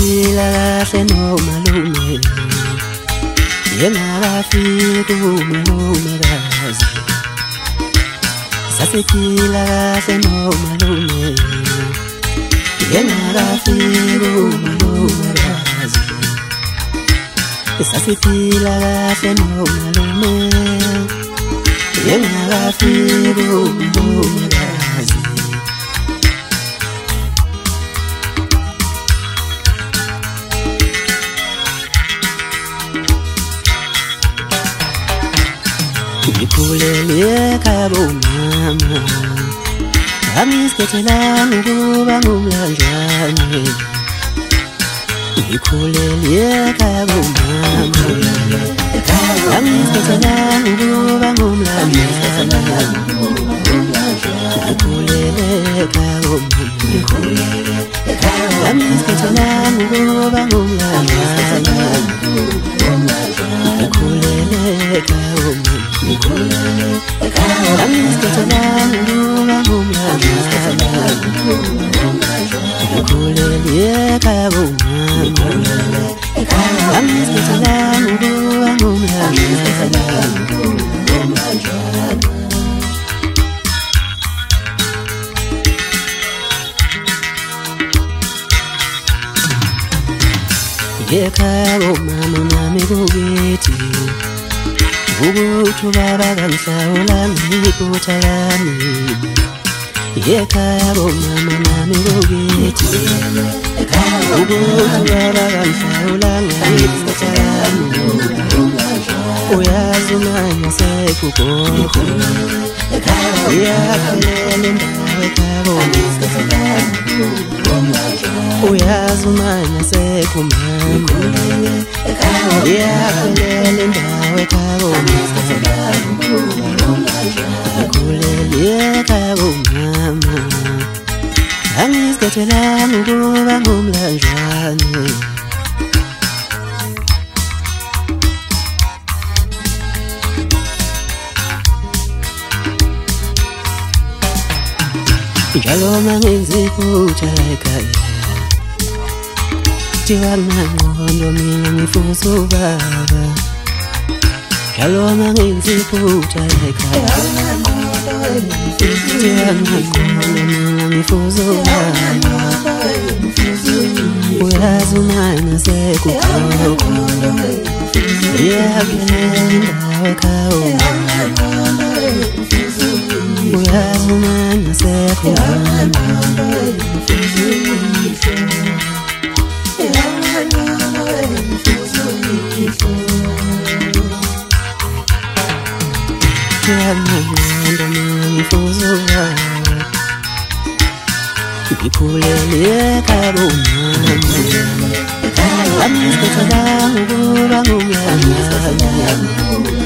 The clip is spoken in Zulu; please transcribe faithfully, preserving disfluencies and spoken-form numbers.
Sasephila kahle nomalume Yengakafiki umlumekazi Sasephila kahle nomalume Yengakafiki umlumekazi Sasephila kahle nomalume Yengakafiki umlumekazi Ngikhulele ekhaya bomama Angisikhethelanga ukuba ngumlanjane Ngikhulele ekhaya bomama Angisikhethelanga ukuba ngumlanjane Ngikhulele ekhaya bomama Angisikhethelanga ukuba ngumlanjane Ngikhulele ekhaya bomama Angisikhethelanga ukuba ngumlanjana Ngikhulele ekhaya bomama Angisikhethelanga ukuba ngumlanjana Ekhaya bomama nami kukithi Ukuthi ubaba kangihlawulanga iphutha lami Ekhaya bomama nami kukithi Ukuthi ubaba kangihlawulanga iphutha lami Uyazi umanya sekugogo Uyakhalela indawo ekhaya bomama Uyazi umanya sekumama Uyakhalela indawo ekhaya bomama Ngikhulele ekhaya bomama Angisikhethelanga ukuba ngumlanjane Njalo mangenza iphutha ekhaya Thiwa ngingqondo mina ngifusa ubaba Njalo mangenza iphutha ekhaya Thiwa ngingqondo mina ngifusa ubaba Uyazi umanya sekugogo Uyakhalela indawo ekhaya bomama Uyazi umanya sekumama Ngiyangqondo mina ngifusa ubaba Ngikhulele ekhaya bomama Angisikhethelanga ukuba ngumlanjana